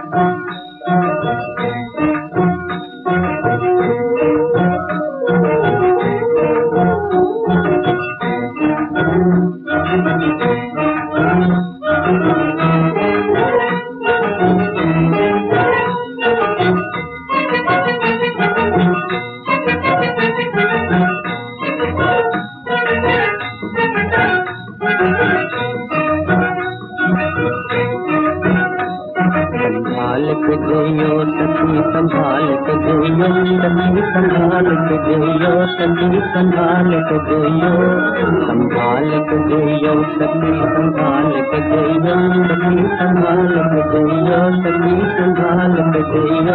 संभाल के जइयो सखी संभाल के जइयो सखी संभाल के जइयो सखी संभाल के जइयो संभाल के जइयो सखी संभाल के जइयो सखी संभाल के जइयो सखी संभाल के जइयो।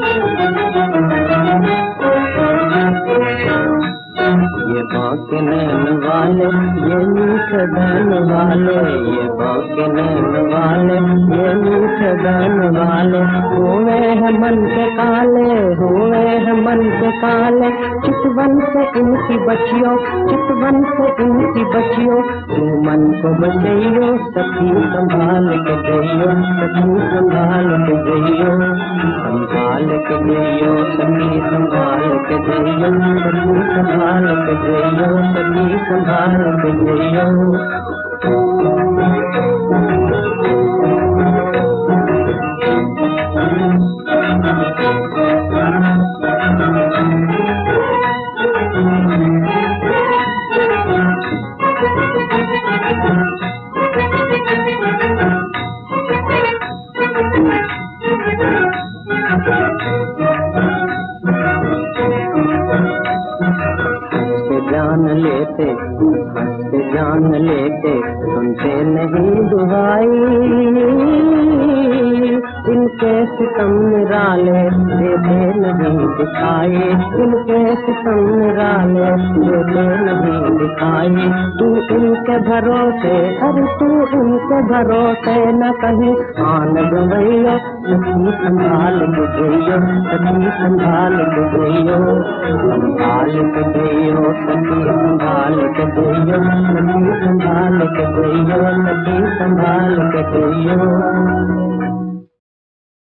ये बाके नैन वाले ये मीठे बैन वाले, ये बाके नैन वाले ये मीठे बैन वाले, हुए हैं मन के काले, हुए हैं मन के काले, चितवन से इनकी बचियो, चितवन से इनकी बचियो, तू मन को बचइयो सखी संभाल के जइयो, सखी संभाल के जइयो, संभाल के जइयो सखी संभाल के जइयो, सखी संभाल के जइयो, सखी संभाल के जइयो। जान लेते हंस के जान लेते सुनते नहीं दुहाई, इनके सितम निराले देते नहीं दिखाई, इनके सितम निराले देते नहीं दिखाई, तू इनके भरोसे अरे तू इनके भरोसे न कहीं आन गवैया, सखी संभाल के जइयो, सखी संभाल के जइयो, संभाल के जइयो सखी संभाल के जइयो, सखी संभाल के जइयो, सखी संभाल के जइयो।